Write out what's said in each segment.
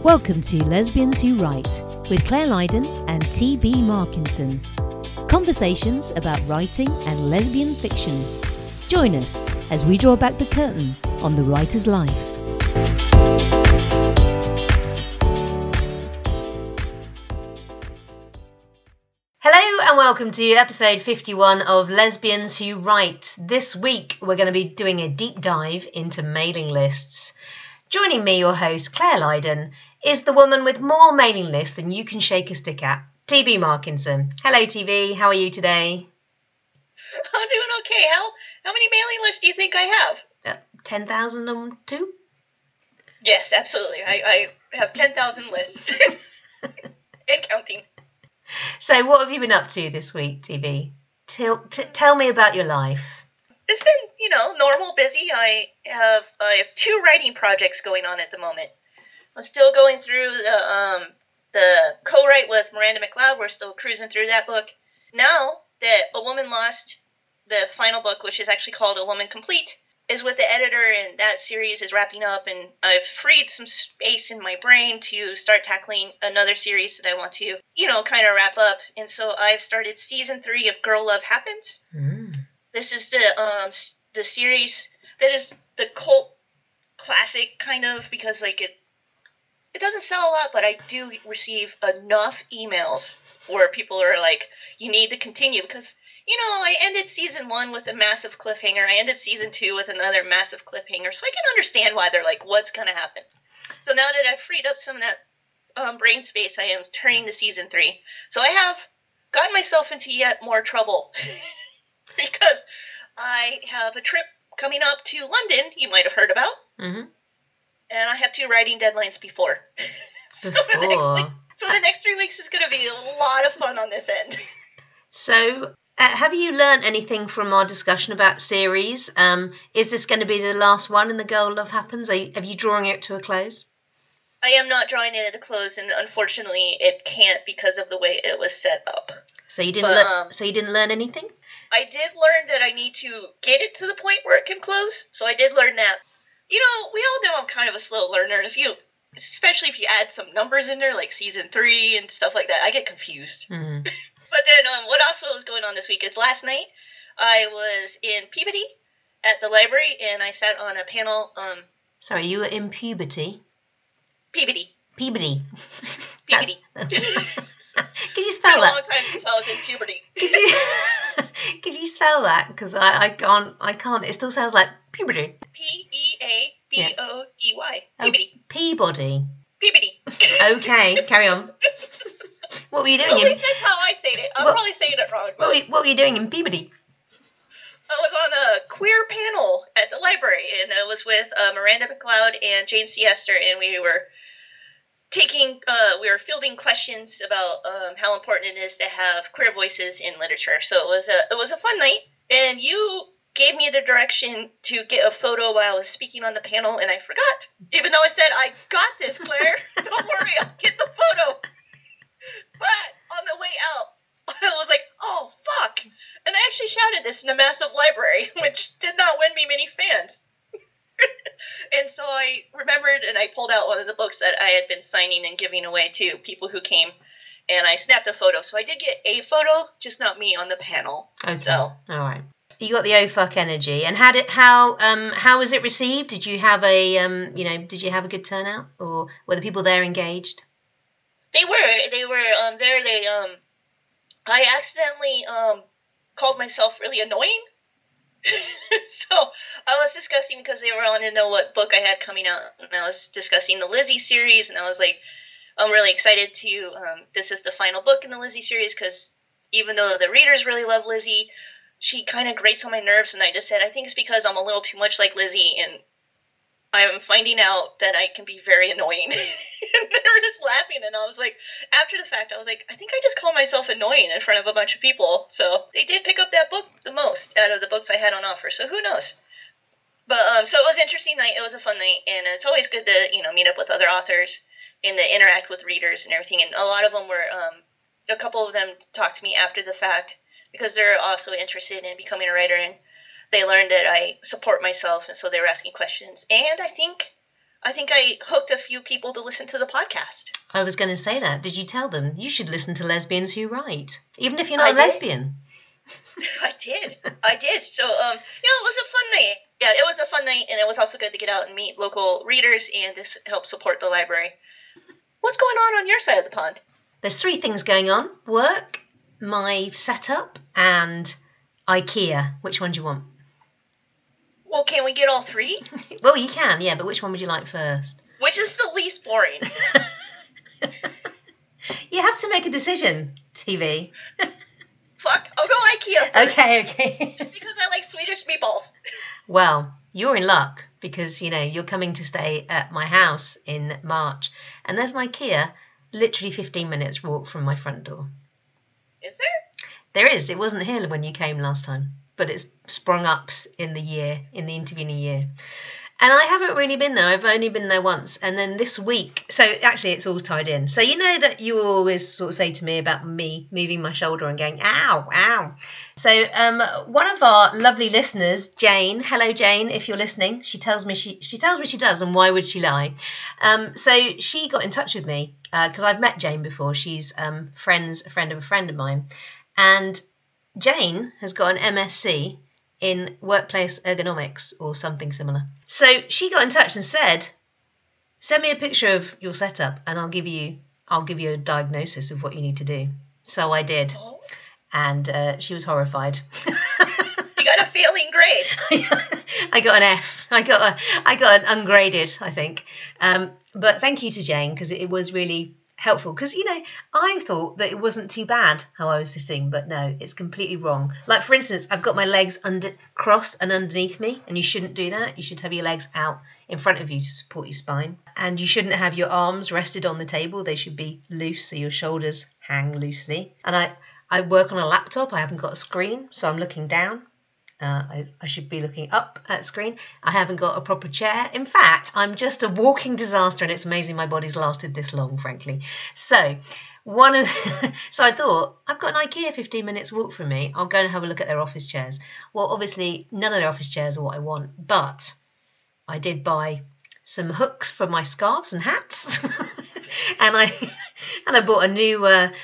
Welcome to Lesbians Who Write with Claire Lydon and T.B. Markinson. Conversations about writing and lesbian fiction. Join us as we draw back the curtain on the writer's life. Hello and welcome to episode 51 of Lesbians Who Write. This week we're going to be doing a deep dive into mailing lists. Joining me, your host, Claire Lydon, is the woman with more mailing lists than you can shake a stick at, T.B. Markinson. Hello, T.B. How are you today? I'm doing okay. How many mailing lists do you think I have? 10,002? Yes, absolutely. I have 10,000 lists. And counting. So what have you been up to this week, T.B.? Tell me about your life. It's been, normal, busy. I have 2 writing projects going on at the moment. I'm still going through the co-write with Miranda McLeod. We're still cruising through that book. Now that A Woman Lost, the final book, which is actually called A Woman Complete, is with the editor, and that series is wrapping up, and I've freed some space in my brain to start tackling another series that I want to, kind of wrap up. And so I've started season 3 of Girl Love Happens. This is the series that is the cult classic, kind of, because it doesn't sell a lot, but I do receive enough emails where people are like, you need to continue, because, I ended season 1 with a massive cliffhanger. I ended season 2 with another massive cliffhanger, so I can understand why they're like, what's going to happen? So now that I've freed up some of that brain space, I am turning to season 3. So I have gotten myself into yet more trouble because I have a trip coming up to London, you might have heard about. Mm-hmm. And I have 2 writing deadlines before. So the next 3 weeks is going to be a lot of fun on this end. So, have you learned anything from our discussion about series? Is this going to be the last one in the Girl Love Happens? Have you drawing it to a close? I am not drawing it to a close, and unfortunately it can't because of the way it was set up. So you didn't learn anything? I did learn that I need to get it to the point where it can close. So I did learn that. We all know I'm kind of a slow learner, and especially if you add some numbers in there, like season 3 and stuff like that, I get confused. Mm-hmm. But then what also was going on this week is last night I was in Peabody at the library, and I sat on a panel. Sorry, you were in puberty? Peabody. Peabody. Peabody. Could you spell that? It's been a long time since I was in puberty. Could you spell that? Because I can't. It still sounds like puberty. Peabody. Peabody. Peabody. Peabody. Okay, carry on. What were you doing? At least that's how I say it. I'm probably saying it wrong. What were you doing in Peabody? I was on a queer panel at the library, and I was with Miranda McLeod and Jane Siester, and we were fielding questions about how important it is to have queer voices in literature. So it was a fun night, and you gave me the direction to get a photo while I was speaking on the panel, and I forgot. Even though I said, I got this, Claire. Don't worry, I'll get the photo. But on the way out, I was like, oh, fuck. And I actually shouted this in a massive library, which did not win me many fans. And so I remembered, and I pulled out one of the books that I had been signing and giving away to people who came, and I snapped a photo. So I did get a photo, just not me on the panel. Okay. So, all right. You got the oh fuck energy, and how was it received? Did you have a good turnout, or were the people there engaged? They were there. I accidentally called myself really annoying. So I was discussing, because they wanted to know what book I had coming out, and I was discussing the Lizzie series, and I was like, I'm really excited to, this is the final book in the Lizzie series, because even though the readers really love Lizzie, she kind of grates on my nerves, and I just said, I think it's because I'm a little too much like Lizzie, and I'm finding out that I can be very annoying. And they were just laughing, and I was like, after the fact, I was like, I think I just called myself annoying in front of a bunch of people. So they did pick up that book the most out of the books I had on offer, so who knows? But so it was an interesting night. It was a fun night, and it's always good to meet up with other authors and to interact with readers and everything. And a lot of them were, a couple of them talked to me after the fact because they're also interested in becoming a writer, and they learned that I support myself, and so they were asking questions. And I think I think I hooked a few people to listen to the podcast. I was going to say that. Did you tell them you should listen to Lesbians Who Write, even if you're not I a did. lesbian? I did. So, it was a fun night. Yeah, it was a fun night, and it was also good to get out and meet local readers and to help support the library. What's going on your side of the pond? There's 3 things going on: work, my setup, and IKEA. Which one do you want? Well, can we get all 3? Well, you can, yeah, but which one would you like first? Which is the least boring? You have to make a decision, TV. Fuck, I'll go IKEA first. Okay. Just because I like Swedish meatballs. Well, you're in luck because, you're coming to stay at my house in March. And there's an IKEA literally 15 minutes walk from my front door. Is there? There is. It wasn't here when you came last time, but it's sprung up in the intervening year. And I haven't really been there. I've only been there once. And then this week, so actually it's all tied in. So you know that you always sort of say to me about me moving my shoulder and going, ow, ow. So one of our lovely listeners, Jane, hello Jane, if you're listening, she tells me she does, and why would she lie? So she got in touch with me because I've met Jane before. She's a friend of a friend of mine. And Jane has got an MSc in workplace ergonomics or something similar. So she got in touch and said, send me a picture of your setup and I'll give you a diagnosis of what you need to do. So I did. Oh. And she was horrified. You got a failing grade. I got an F. I got an ungraded, I think. But thank you to Jane because it was really helpful because I thought that it wasn't too bad how I was sitting, but no, it's completely wrong. Like, for instance, I've got my legs crossed and underneath me, and you shouldn't do that. You should have your legs out in front of you to support your spine, and you shouldn't have your arms rested on the table. They should be loose so your shoulders hang loosely. And I work on a laptop. I haven't got a screen, so I'm looking down. I should be looking up at the screen. I haven't got a proper chair. In fact, I'm just a walking disaster, and it's amazing my body's lasted this long, frankly. So so I thought, I've got an IKEA 15 minutes walk from me. I'll go and have a look at their office chairs. Well, obviously, none of their office chairs are what I want, but I did buy some hooks for my scarves and hats, and I bought a new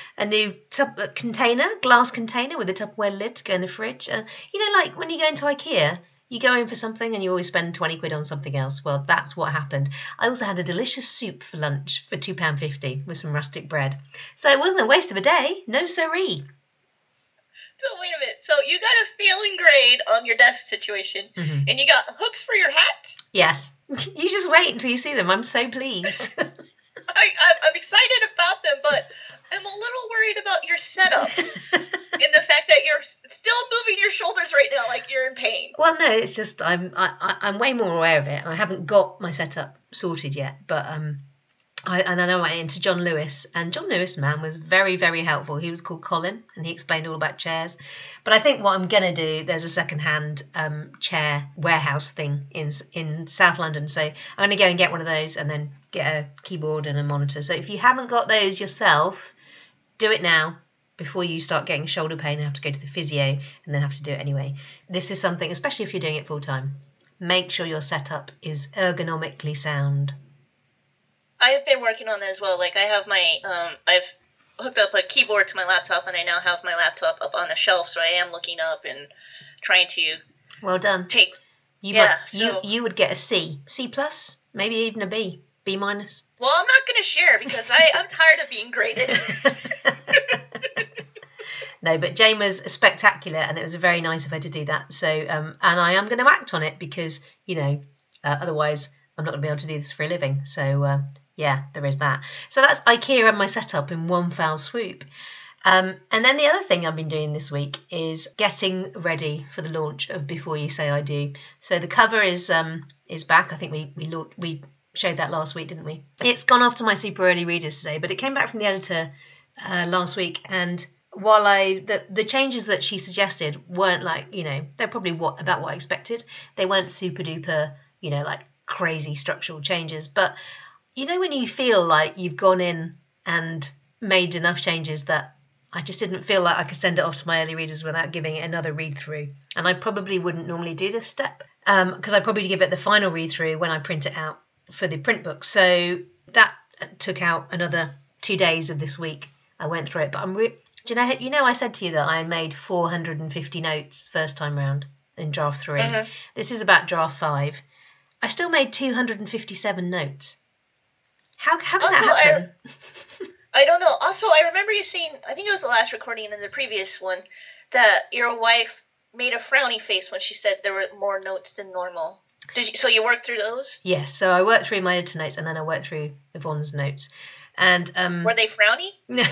glass container with a Tupperware lid to go in the fridge. And like when you go into IKEA, you go in for something and you always spend 20 quid on something else. Well, that's what happened. I also had a delicious soup for lunch for £2.50 with some rustic bread. So it wasn't a waste of a day. No siree. So wait a minute. So you got a failing grade on your desk situation, Mm-hmm. and you got hooks for your hat? Yes. You just wait until you see them. I'm so pleased. I'm excited about them, but I'm a little worried about your setup and the fact that you're still moving your shoulders right now like you're in pain. Well, no, it's just I'm way more aware of it, and I haven't got my setup sorted yet. But I know I went into John Lewis, and John Lewis, man, was very, very helpful. He was called Colin, and he explained all about chairs. But I think what I'm going to do, there's a second-hand chair warehouse thing in South London. So I'm going to go and get one of those and then get a keyboard and a monitor. So if you haven't got those yourself, do it now before you start getting shoulder pain and have to go to the physio and then have to do it anyway. This is something, especially if you're doing it full-time, make sure your setup is ergonomically sound. I have been working on that as well. Like I have I've hooked up a keyboard to my laptop, and I now have my laptop up on a shelf, so I am looking up and trying to Well done. take. You would get a C plus, maybe even a B minus. Well, I'm not going to share because I'm tired of being graded. No, but Jane was spectacular, and it was very nice of her to do that. So, and I am going to act on it because, otherwise I'm not going to be able to do this for a living. So, yeah, there is that. So that's IKEA and my setup in one foul swoop. And then the other thing I've been doing this week is getting ready for the launch of Before You Say I Do. So the cover is back. I think we showed that last week, didn't we? It's gone off to my super early readers today, but it came back from the editor last week, and while the changes that she suggested weren't they're probably about what I expected. They weren't super duper, like crazy structural changes, but when you feel like you've gone in and made enough changes that I just didn't feel like I could send it off to my early readers without giving it another read through. And I probably wouldn't normally do this step because I'd probably give it the final read through when I print it out for the print book. So that took out another 2 days of this week. I went through it, but do you know I said to you that I made 450 notes first time round in draft 3. Mhm. This is about draft 5. I still made 257 notes. How can Also, that happen? I don't know. Also, I remember you saying, I think it was the last recording and then the previous one, that your wife made a frowny face when she said there were more notes than normal. So you worked through those? Yes, so I worked through my editor notes and then I worked through Yvonne's notes. And Were they frowny?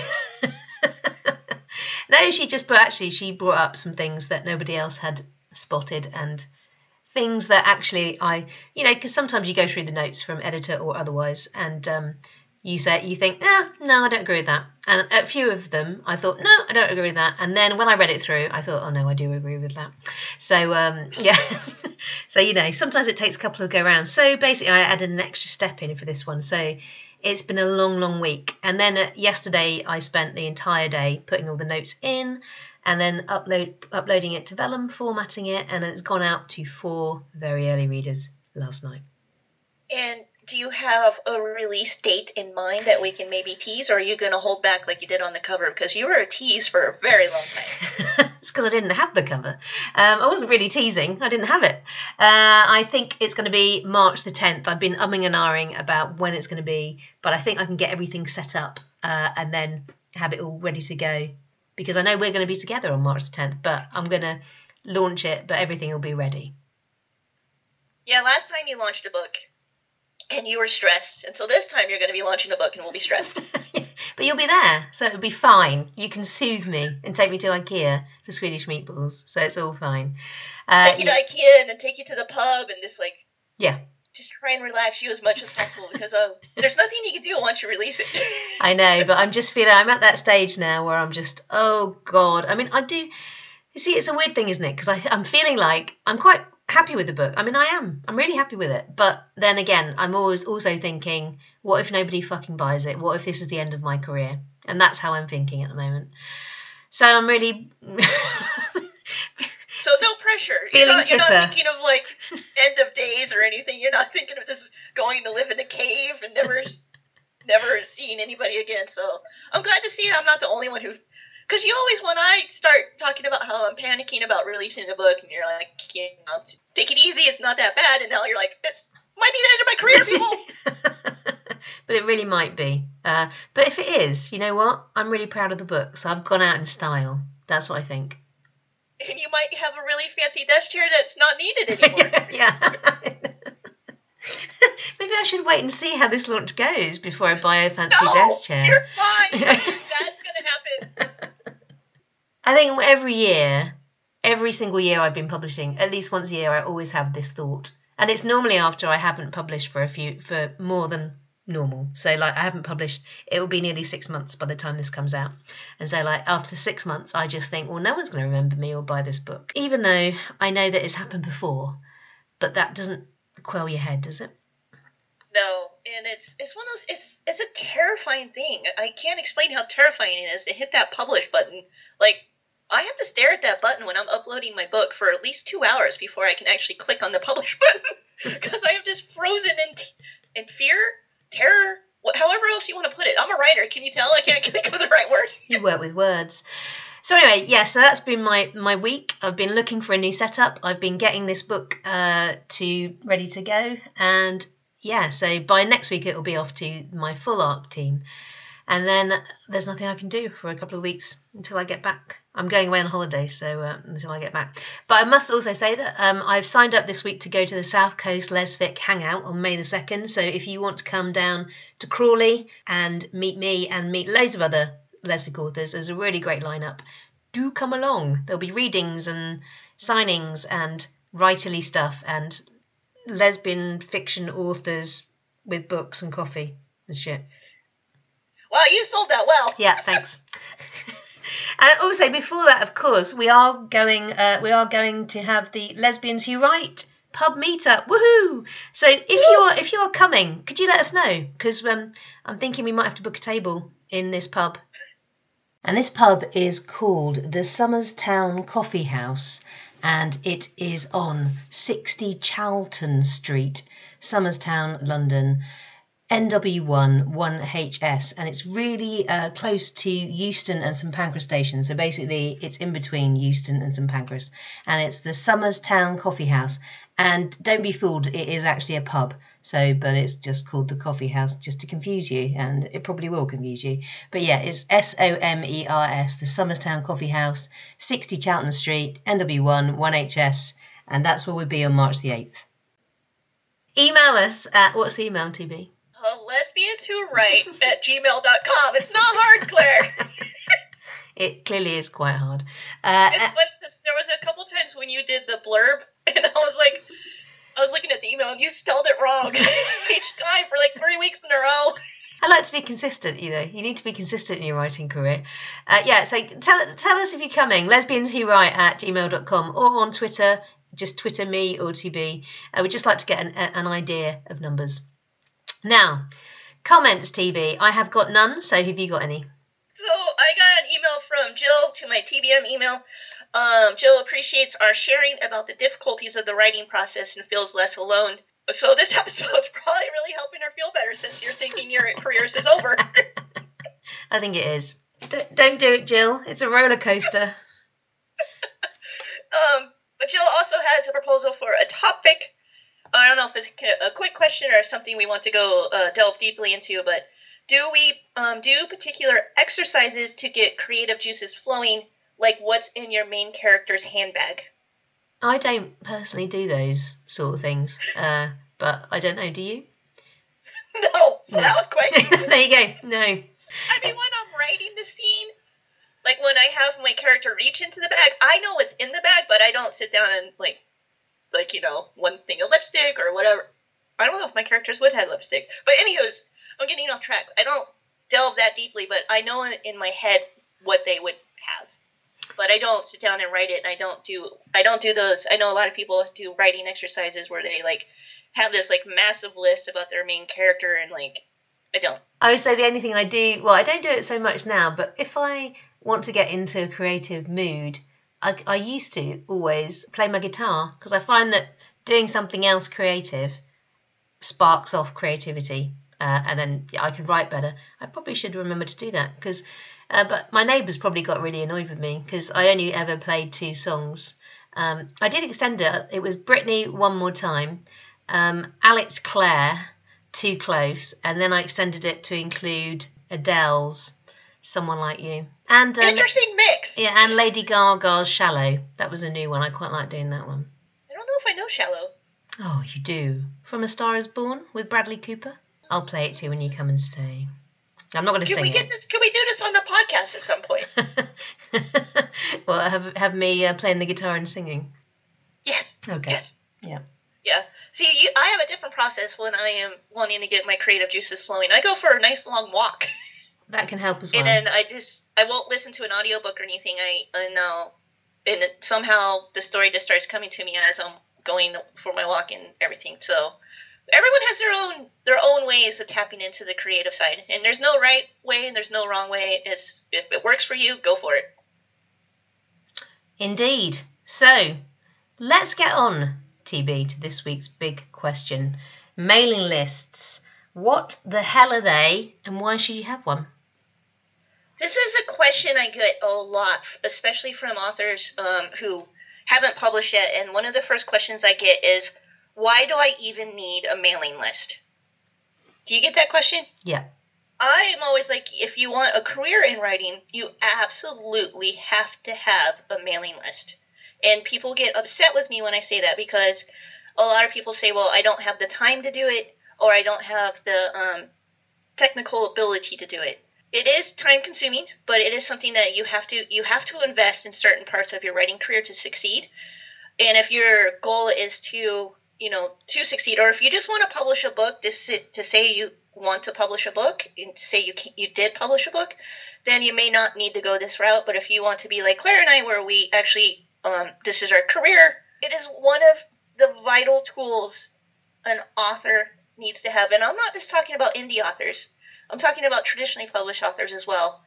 No, she brought up some things that nobody else had spotted, and things that actually because sometimes you go through the notes from editor or otherwise, and you think, no, I don't agree with that. And a few of them, I thought, no, I don't agree with that. And then when I read it through, I thought, oh no, I do agree with that. So yeah, so sometimes it takes a couple of go rounds. So basically, I added an extra step in for this one. So it's been a long week. And then yesterday, I spent the entire day putting all the notes in, and then uploading it to Vellum, formatting it, and then it's gone out to 4 very early readers last night. And do you have a release date in mind that we can maybe tease, or are you going to hold back like you did on the cover? Because you were a tease for a very long time. It's because I didn't have the cover. I wasn't really teasing. I didn't have it. I think it's going to be March the 10th. I've been umming and ahhing about when it's going to be, but I think I can get everything set up and then have it all ready to go. Because I know we're going to be together on March the 10th, but I'm going to launch it, but everything will be ready. Yeah, last time you launched a book, and you were stressed. And so this time you're going to be launching a book and we'll be stressed. But you'll be there, so it'll be fine. You can soothe me and take me to IKEA for Swedish meatballs, so it's all fine. Take you to IKEA and then take you to the pub and just try and relax you as much as possible, because there's nothing you can do once you release it. I know, but I'm just feeling, I'm at that stage now where I'm just, oh God. I mean, I do, you see, it's a weird thing, isn't it? Because I'm feeling like I'm quite happy with the book. I mean, I'm really happy with it. But then again, I'm always also thinking, what if nobody fucking buys it? What if this is the end of my career? And that's how I'm thinking at the moment. So I'm really... So no pressure. You're not thinking of like end of days or anything. You're not thinking of this going to live in a cave and never seeing anybody again. So I'm glad to see I'm not the only one who... Because you always, when I start talking about how I'm panicking about releasing a book, and you're like, take it easy, it's not that bad. And now you're like, it might be the end of my career, people. But it really might be. But if it is, you know what? I'm really proud of the book. So I've gone out in style. That's what I think. And you might have a really fancy desk chair that's not needed anymore. Yeah. Maybe I should wait and see how this launch goes before I buy a fancy desk chair. You're fine. That's going to happen. I think every single year I've been publishing, at least once a year, I always have this thought. And it's normally after I haven't published for more than normal. So like I haven't published, it will be nearly 6 months by the time this comes out. And so like after 6 months, I just think, well, no one's going to remember me or buy this book. Even though I know that it's happened before, but that doesn't quell your head, does it? No, and it's one of those, it's a terrifying thing. I can't explain how terrifying it is to hit that publish button. Like, I have to stare at that button when I'm uploading my book for at least 2 hours before I can actually click on the publish button, because I am just frozen in fear, terror, however else you want to put it. I'm a writer. Can you tell? I can't think of the right word. You work with words. So anyway, yeah, so that's been my week. I've been looking for a new setup. I've been getting this book ready to go. And yeah, so by next week, it'll be off to my full ARC team. And then there's nothing I can do for a couple of weeks until I get back. I'm going away on holiday, so until I get back. But I must also say that I've signed up this week to go to the South Coast Lesfic Hangout on May the 2nd. So if you want to come down to Crawley and meet me and meet loads of other lesbic authors, there's a really great lineup. Do come along. There'll be readings and signings and writerly stuff and lesbian fiction authors with books and coffee and shit. Wow, you sold that well. Yeah, thanks. And also, before that, of course, we are going to have the Lesbians Who Write pub meetup. Woohoo! So if you are coming, could you let us know? Because I'm thinking we might have to book a table in this pub. And this pub is called the Somers Town Coffee House, and it is on 60 Charlton Street, Somers Town, London, NW1 1HS, and it's really close to Euston and St Pancras Station. So basically, it's in between Euston and St Pancras, and it's the Somers Town Coffee House. And don't be fooled, it is actually a pub. But it's just called the Coffee House just to confuse you, and it probably will confuse you. But yeah, it's SOMERS, the Somers Town Coffee House, 60 Charlton Street, NW1 1HS, and that's where we'll be on March the 8th. Email us at, what's the email, TB? lesbianswhowrite@gmail.com. It's not hard, Claire. It clearly is quite hard. It's funny because there was a couple times when you did the blurb, and I was looking at the email, and you spelled it wrong each time for like 3 weeks in a row. I like to be consistent, you need to be consistent in your writing career. So tell us if you're coming, lesbianswhowrite@gmail.com, or on Twitter, just Twitter me or TB. We'd just like to get an idea of numbers. Now, comments, TB. I have got none, so have you got any? So I got an email from Jill to my TBM email. Jill appreciates our sharing about the difficulties of the writing process and feels less alone. So this episode's probably really helping her feel better since you're thinking your careers is over. I think it is. Don't do it, Jill. It's a roller coaster. But Jill also has a proposal for a topic. I don't know if it's a quick question or something we want to go delve deeply into, but do we do particular exercises to get creative juices flowing, like what's in your main character's handbag? I don't personally do those sort of things, but I don't know, do you? No, so that was quick. There you go, no. I mean, when I'm writing the scene, like when I have my character reach into the bag, I know what's in the bag, but I don't sit down and like one thing of lipstick or whatever. I don't know if my characters would have lipstick. But anywho's, I'm getting off track. I don't delve that deeply, but I know in my head what they would have. But I don't sit down and write it, and I don't do those. I know a lot of people do writing exercises where they like have this like massive list about their main character, and like I don't. I would say the only thing I do, well, I don't do it so much now, but if I want to get into a creative mood, I used to always play my guitar, because I find that doing something else creative sparks off creativity, and then I can write better. I probably should remember to do that, because but my neighbours probably got really annoyed with me because I only ever played 2 songs. I did extend it. It was Britney, One More Time, Alex Clare, Too Close, and then I extended it to include Adele's Someone Like You. And interesting mix. Yeah, and Lady Gaga's Shallow. That was a new one. I quite like doing that one. I don't know if I know Shallow. Oh, you do. From A Star Is Born with Bradley Cooper. I'll play it to you when you come and stay. I'm not going to sing it. Can we do this on the podcast at some point? Well, have me playing the guitar and singing. Yes. Okay. Yes. Yeah. Yeah. See, I have a different process when I am wanting to get my creative juices flowing. I go for a nice long walk. That can help as well. And then I won't listen to an audiobook or anything. And somehow the story just starts coming to me as I'm going for my walk and everything. So everyone has their own ways of tapping into the creative side, and there's no right way and there's no wrong way. If it works for you, go for it. Indeed. So let's get on, TB, to this week's big question: mailing lists. What the hell are they, and why should you have one? This is a question I get a lot, especially from authors who haven't published yet. And one of the first questions I get is, why do I even need a mailing list? Do you get that question? Yeah. I'm always like, if you want a career in writing, you absolutely have to have a mailing list. And people get upset with me when I say that, because a lot of people say, well, I don't have the time to do it, or I don't have the technical ability to do it. It is time consuming, but it is something that you have to invest in certain parts of your writing career to succeed. And if your goal is to succeed, or if you just want to publish a book, to say you want to publish a book, and to say you did publish a book, then you may not need to go this route. But if you want to be like Claire and I, where we actually, this is our career, it is one of the vital tools an author needs to have. And I'm not just talking about indie authors. I'm talking about traditionally published authors as well.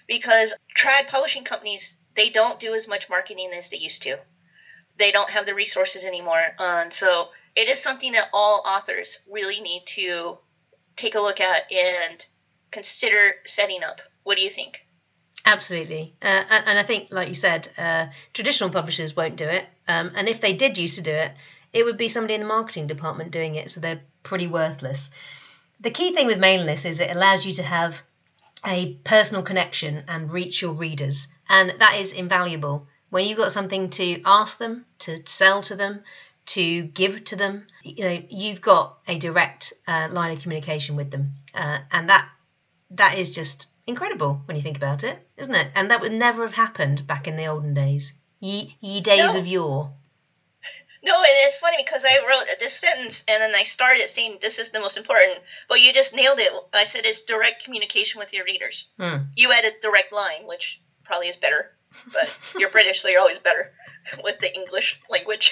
because trad publishing companies, they don't do as much marketing as they used to. They don't have the resources anymore. So it is something that all authors really need to take a look at and consider setting up. What do you think? Absolutely. And I think, like you said, traditional publishers won't do it. And if they did used to do it, it would be somebody in the marketing department doing it. So they're pretty worthless. The key thing with mailing lists is it allows you to have a personal connection and reach your readers. And that is invaluable. When you've got something to ask them, to sell to them, to give to them, you've got a direct line of communication with them. And that is just incredible when you think about it, isn't it? And that would never have happened back in the olden days. Ye days of yore. No, and it's funny because I wrote this sentence and then I started saying this is the most important, but you just nailed it. I said it's direct communication with your readers. You added direct line, which probably is better, but you're British, so you're always better with the English language.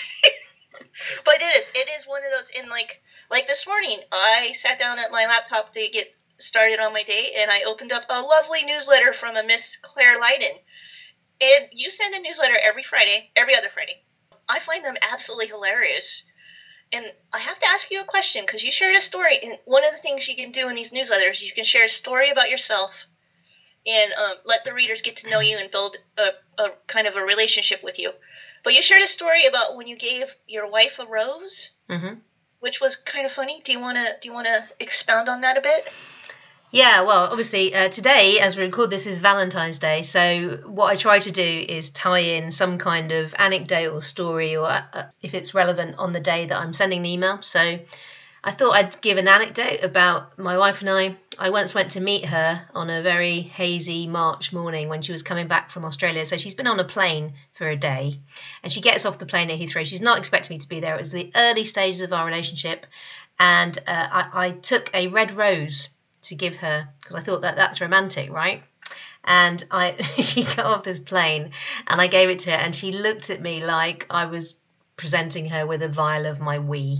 But it is one of those, and like this morning, I sat down at my laptop to get started on my day, and I opened up a lovely newsletter from a Miss Claire Lydon. And you send a newsletter every other Friday. I find them absolutely hilarious. And I have to ask you a question, because you shared a story. And one of the things you can do in these newsletters, you can share a story about yourself and let the readers get to know you and build a kind of a relationship with you. But you shared a story about when you gave your wife a rose, which was kind of funny. Do you want to expound on that a bit? Yeah, well, obviously, today, as we record this, is Valentine's Day. So what I try to do is tie in some kind of anecdote or story, or if it's relevant on the day that I'm sending the email. So I thought I'd give an anecdote about my wife and I. I once went to meet her on a very hazy March morning when she was coming back from Australia. So she's been on a plane for a day, and she gets off the plane at Heathrow. She's not expecting me to be there. It was the early stages of our relationship, and I took a red rose to give her because I thought that's romantic, right? And she got off this plane and I gave it to her, and she looked at me like I was presenting her with a vial of my wee.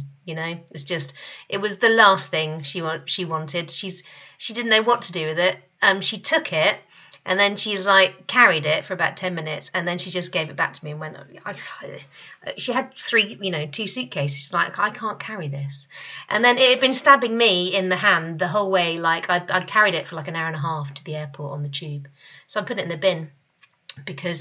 It was the last thing she wanted. She didn't know what to do with it. She took it, and then she carried it for about 10 minutes, and then she just gave it back to me and went, she had two suitcases. She's like, I can't carry this. And then it had been stabbing me in the hand the whole way. I'd carried it for an hour and a half to the airport on the tube. So I put it in the bin because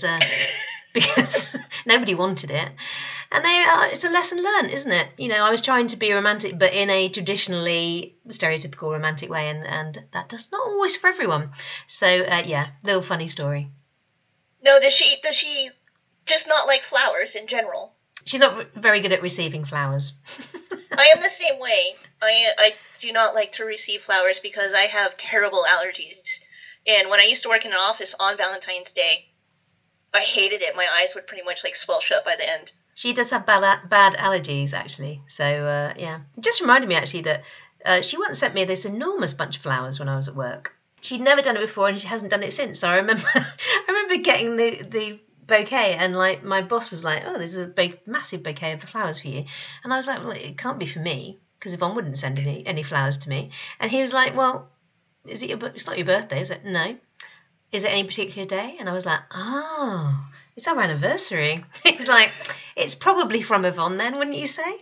nobody wanted it. And it's a lesson learned, isn't it? I was trying to be romantic, but in a traditionally stereotypical romantic way, and that does not always for everyone. So little funny story. No, does she just not like flowers in general? She's not very good at receiving flowers. I am the same way. I do not like to receive flowers because I have terrible allergies. And when I used to work in an office on Valentine's Day, I hated it. My eyes would pretty much swell shut by the end. She does have bad allergies, actually. So, yeah. It just reminded me, actually, that she once sent me this enormous bunch of flowers when I was at work. She'd never done it before, and she hasn't done it since. So I remember getting the bouquet, and my boss was like, "Oh, there's a big, massive bouquet of flowers for you." And I was like, "Well, it can't be for me, because Yvonne wouldn't send any flowers to me." And he was like, "Well, it's not your birthday, is it?" "No." "Is it any particular day?" And I was like, "Oh, it's our anniversary." He was like, "It's probably from Yvonne then, wouldn't you say?"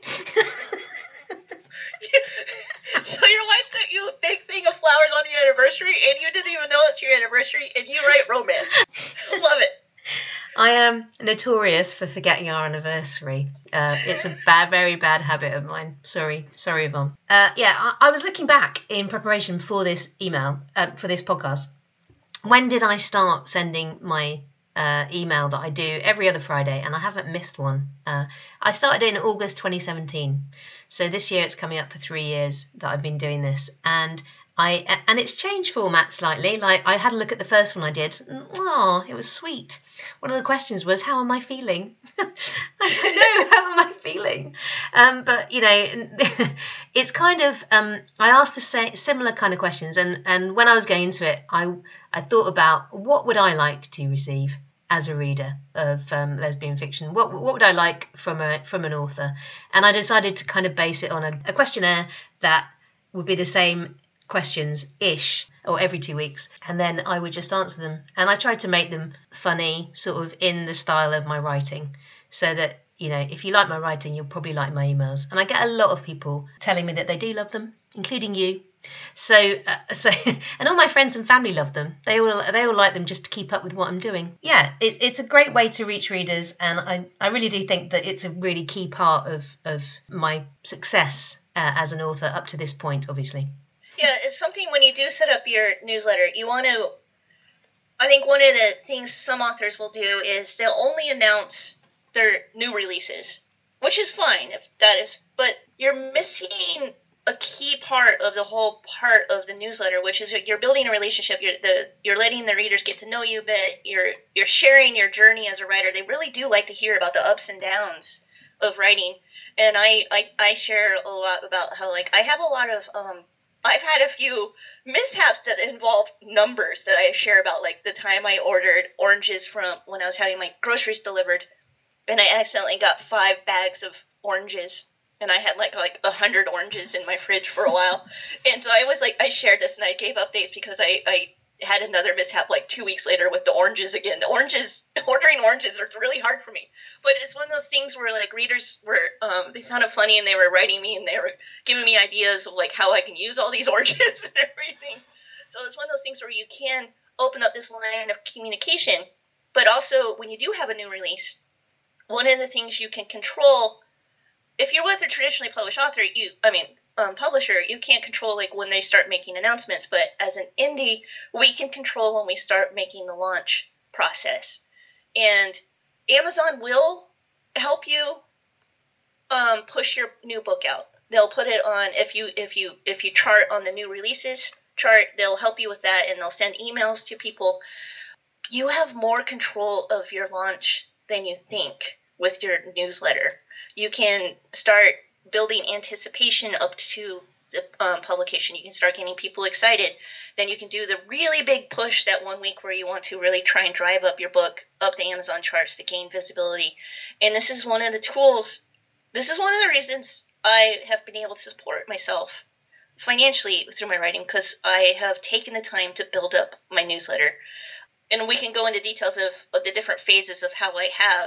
So your wife sent you a big thing of flowers on your anniversary, and you didn't even know it's your anniversary, and you write romance. Love it. I am notorious for forgetting our anniversary. It's a very bad habit of mine. Sorry, Yvonne. I was looking back in preparation for this email, for this podcast. When did I start sending my email that I do every other Friday, and I haven't missed one? I started in August 2017. So this year it's coming up for 3 years that I've been doing this, and it's changed format slightly. I had a look at the first one I did. Oh, it was sweet. One of the questions was, how am I feeling? I don't know, how am I feeling? But it's kind of, I asked the similar kind of questions, and when I was going into it, I thought about what would I like to receive as a reader of lesbian fiction. What would I like from an author? And I decided to kind of base it on a questionnaire that would be the same questions-ish, or every 2 weeks, and then I would just answer them. And I tried to make them funny, sort of in the style of my writing, so that, you know, if you like my writing, you'll probably like my emails. And I get a lot of people telling me that they do love them, including you. So and all my friends and family love them. They all like them just to keep up with what I'm doing. Yeah, it's a great way to reach readers, and I really do think that it's a really key part of my success as an author up to this point, obviously. Yeah, it's something when you do set up your newsletter, you want to. I think one of the things some authors will do is they'll only announce their new releases, which is fine if that is, but you're missing a key part of the whole part of the newsletter, which is you're building a relationship. You're letting the readers get to know you a bit. You're sharing your journey as a writer. They really do like to hear about the ups and downs of writing, and I share a lot about how, like, I have a lot of I've had a few mishaps that involve numbers that I share about, like the time I ordered oranges from when I was having my groceries delivered, and I accidentally got 5 bags of oranges. And I had like 100 oranges in my fridge for a while. And so I shared this and I gave updates because I had another mishap like 2 weeks later with the oranges again. Ordering oranges are really hard for me. But it's one of those things where, like, readers were, they found it funny, and they were writing me and they were giving me ideas of, like, how I can use all these oranges and everything. So it's one of those things where you can open up this line of communication. But also, when you do have a new release, one of the things you can control, if you're with a traditionally published author, publisher, you can't control, like, when they start making announcements. But as an indie, we can control when we start making the launch process. And Amazon will help you push your new book out. They'll put it on, if you chart on the new releases chart, they'll help you with that, and they'll send emails to people. You have more control of your launch than you think with your newsletter. You can start building anticipation up to the publication. You can start getting people excited. Then you can do the really big push that 1 week where you want to really try and drive up your book up the Amazon charts to gain visibility. And this is one of the tools. This is one of the reasons I have been able to support myself financially through my writing, because I have taken the time to build up my newsletter. And we can go into details of the different phases of how I have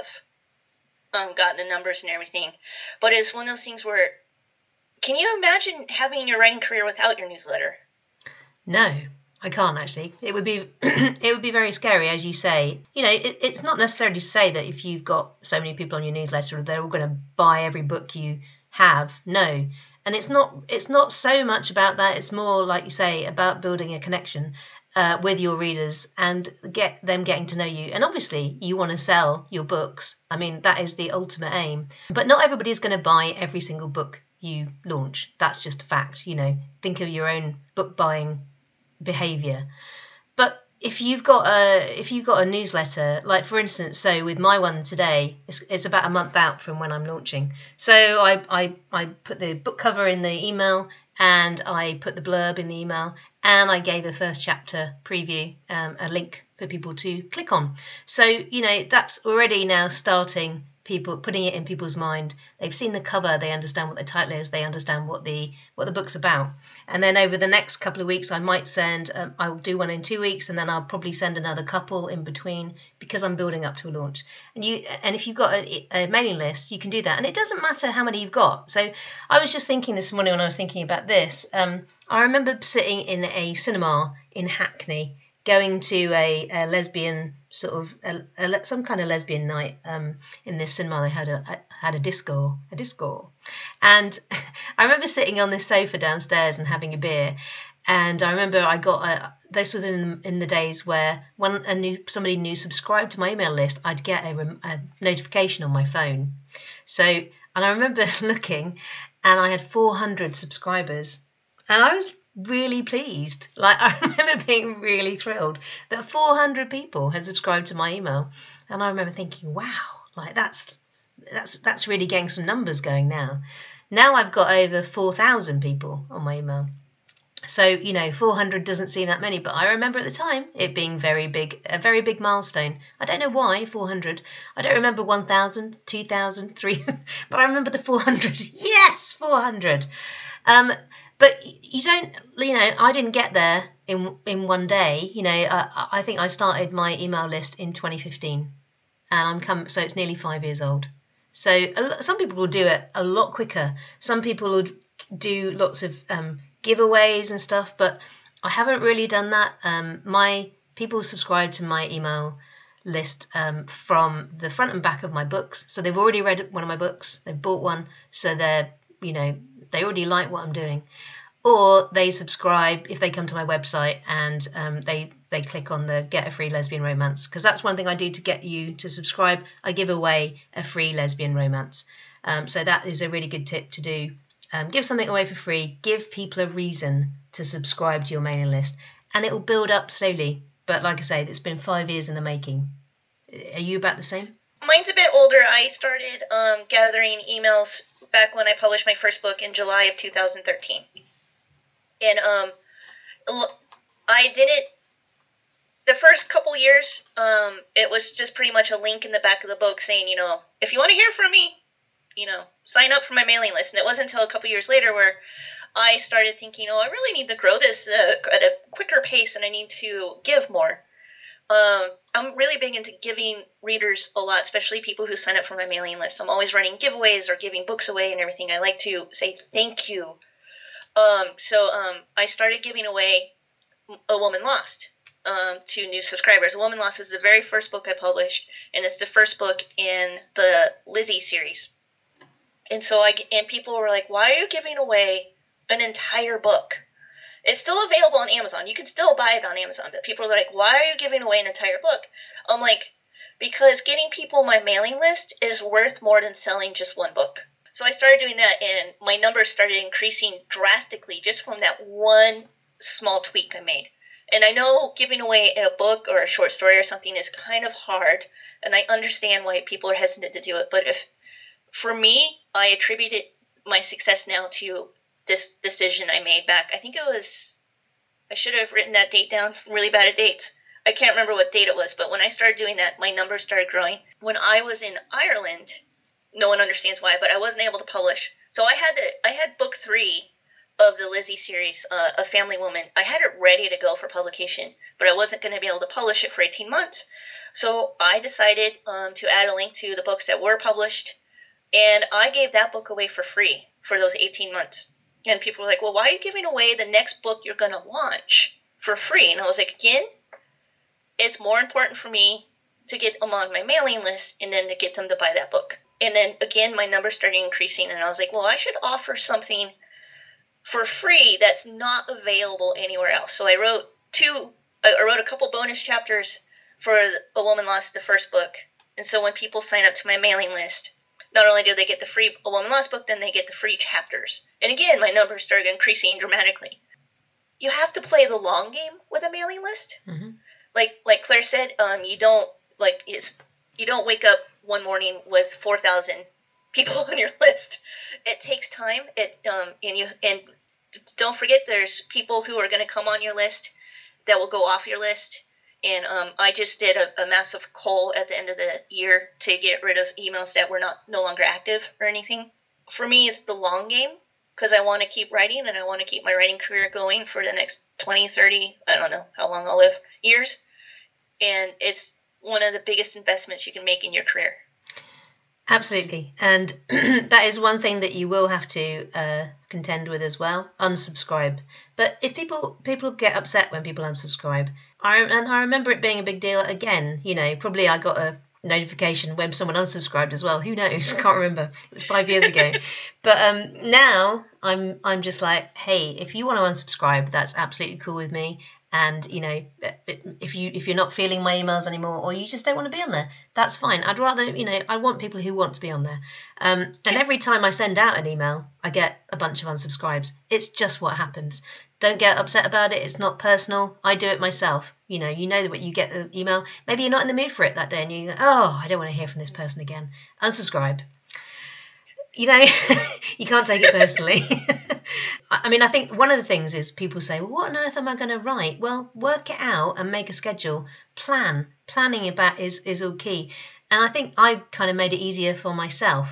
gotten the numbers and everything. But it's one of those things where, can you imagine having your writing career without your newsletter? No, I can't actually. It would be it would be very scary, as you say. You know, it's not necessarily to say that if you've got so many people on your newsletter, they're all going to buy every book you have. No. And it's not so much about that. It's more, like you say, about building a connection with your readers and get them getting to know you. And obviously you want to sell your books. I mean, that is the ultimate aim. But not everybody's going to buy every single book you launch. That's just a fact. You know, think of your own book buying behavior. But if you've got a newsletter, like, for instance, so with my one today, it's about a month out from when I'm launching. So I put the book cover in the email, and I put the blurb in the email, and I gave a first chapter preview, a link for people to click on. So, you know, that's already now starting people, putting it in people's mind. They've seen the cover, they understand what the title is, they understand what the book's about. And then over the next couple of weeks, I might send, I'll do one in 2 weeks, and then I'll probably send another couple in between, because I'm building up to a launch. And if you've got a mailing list, you can do that. And it doesn't matter how many you've got. So I was just thinking this morning when I was thinking about this, I remember sitting in a cinema in Hackney, going to a lesbian sort of some kind of lesbian night in this cinema. They had a disco, and I remember sitting on this sofa downstairs and having a beer. And I remember I got this was in the days where when somebody new subscribed to my email list, I'd get a notification on my phone. So, and I remember looking, and I had 400 subscribers, and I was really pleased. Like, I remember being really thrilled that 400 people had subscribed to my email. And I remember thinking, wow, like that's really getting some numbers going now. Now I've got over 4,000 people on my email. So, you know, 400 doesn't seem that many, but I remember at the time it being a very big milestone. I don't know why 400. I don't remember 1,000, 2,000, 3, but I remember the 400. Yes, 400. But you don't, I didn't get there in one day. I think I started my email list in 2015, and so it's nearly 5 years old. So some people will do it a lot quicker. Some people will do lots of giveaways and stuff, but I haven't really done that. My people subscribe to my email list from the front and back of my books. So they've already read one of my books, they've bought one, so they already like what I'm doing. Or they subscribe if they come to my website and they click on the Get a Free Lesbian Romance, because that's one thing I do to get you to subscribe. I give away a free lesbian romance. So that is a really good tip to do. Give something away for free. Give people a reason to subscribe to your mailing list, and it will build up slowly. But like I say, it's been 5 years in the making. Are you about the same? Mine's a bit older. I started gathering emails back when I published my first book in July of 2013. And I did it the first couple years. It was just pretty much a link in the back of the book saying, if you want to hear from me, sign up for my mailing list. And it wasn't until a couple years later where I started thinking, I really need to grow this at a quicker pace, and I need to give more. I'm really big into giving readers a lot, especially people who sign up for my mailing list. I'm always running giveaways or giving books away and everything. I like to say thank you. So I started giving away A Woman Lost to new subscribers. A Woman Lost is the very first book I published, and it's the first book in the Lizzie series. And so people were like, why are you giving away an entire book? It's still available on Amazon. You can still buy it on Amazon. But people are like, why are you giving away an entire book? I'm like, because getting people my mailing list is worth more than selling just one book. So I started doing that, and my numbers started increasing drastically just from that one small tweak I made. And I know giving away a book or a short story or something is kind of hard, and I understand why people are hesitant to do it. But for me, I attributed my success now to this decision I made back. I think I should have written that date down. I'm really bad at dates. I can't remember what date it was, but when I started doing that, my numbers started growing. When I was in Ireland, no one understands why, but I wasn't able to publish. So I had book 3 of the Lizzie series, A Family Woman. I had it ready to go for publication, but I wasn't going to be able to publish it for 18 months. So I decided to add a link to the books that were published, and I gave that book away for free for those 18 months. And people were like, well, why are you giving away the next book you're going to launch for free? And I was like, again, it's more important for me to get them on my mailing list and then to get them to buy that book. And then, again, my numbers started increasing, and I was like, well, I should offer something for free that's not available anywhere else. So I wrote a couple bonus chapters for A Woman Lost, the first book. And so when people sign up to my mailing list, not only do they get the free A Woman Lost book, then they get the free chapters. And again, my numbers started increasing dramatically. You have to play the long game with a mailing list. Mm-hmm. Like Claire said, you don't wake up one morning with 4,000 people on your list. It takes time. And don't forget, there's people who are going to come on your list that will go off your list. And I just did a massive cull at the end of the year to get rid of emails that were no longer active or anything. For me, it's the long game, because I want to keep writing, and I want to keep my writing career going for the next 20, 30, I don't know how long I'll live, years. And it's one of the biggest investments you can make in your career. Absolutely. And that is one thing that you will have to contend with as well, unsubscribe. But if people get upset when people unsubscribe, I remember it being a big deal again, probably I got a notification when someone unsubscribed as well. Who knows? Can't remember. It was 5 years ago. But now I'm just like, hey, if you want to unsubscribe, that's absolutely cool with me. And if you're not feeling my emails anymore, or you just don't want to be on there, that's fine. I'd rather, I want people who want to be on there. And every time I send out an email, I get a bunch of unsubscribes. It's just what happens. Don't get upset about it. It's not personal. I do it myself. You know that you get the email. Maybe you're not in the mood for it that day, and you go, oh, I don't want to hear from this person again. Unsubscribe. You can't take it personally. I mean, I think one of the things is people say, well, what on earth am I going to write? Well, work it out and make a schedule. Planning about is all key. And I think I kind of made it easier for myself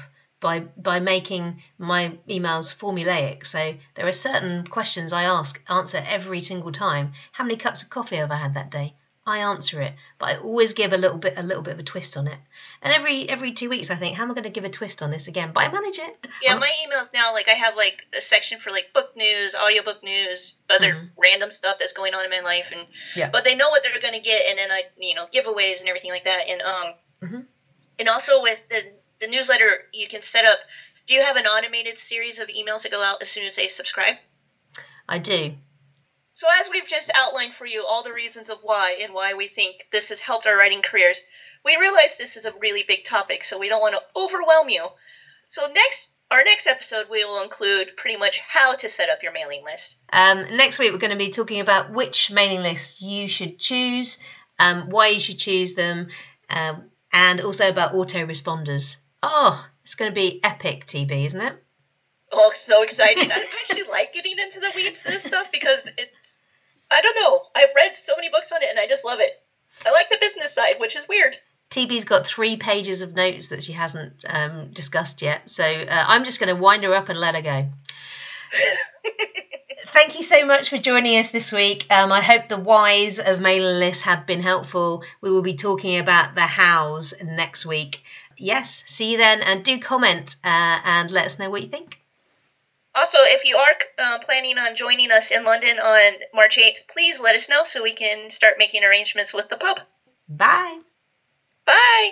by making my emails formulaic. So there are certain questions I answer every single time. How many cups of coffee have I had that day? I answer it, but I always give a little bit of a twist on it. And every 2 weeks I think, how am I going to give a twist on this again? But I manage it. Yeah, my emails now, like I have like a section for like book news, audiobook news, other random stuff that's going on in my life, and but they know what they're going to get, and then I giveaways and everything like that, and and also with the newsletter you can set up. Do you have an automated series of emails that go out as soon as they subscribe? I do. So as we've just outlined for you all the reasons of why and why we think this has helped our writing careers, we realize this is a really big topic, so we don't want to overwhelm you. So our next episode, we will include pretty much how to set up your mailing list. Next week, we're going to be talking about which mailing lists you should choose, why you should choose them, and also about autoresponders. Oh, it's going to be epic, TB, isn't it? Oh, so exciting. I actually like getting into the weeds of this stuff because I don't know. I've read so many books on it and I just love it. I like the business side, which is weird. TB's got 3 pages of notes that she hasn't discussed yet. So I'm just going to wind her up and let her go. Thank you so much for joining us this week. I hope the whys of mailing lists have been helpful. We will be talking about the hows next week. Yes, see you then, and do comment and let us know what you think. Also, if you are planning on joining us in London on March 8th, please let us know so we can start making arrangements with the pub. Bye. Bye.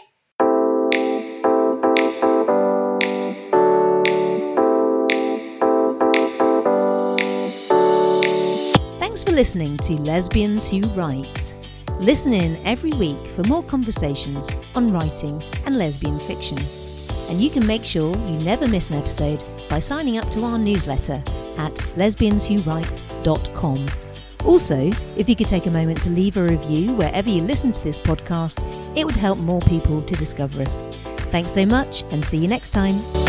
Thanks for listening to Lesbians Who Write. Listen in every week for more conversations on writing and lesbian fiction. And you can make sure you never miss an episode by signing up to our newsletter at lesbianswhowrite.com. Also, if you could take a moment to leave a review wherever you listen to this podcast, it would help more people to discover us. Thanks so much, and see you next time.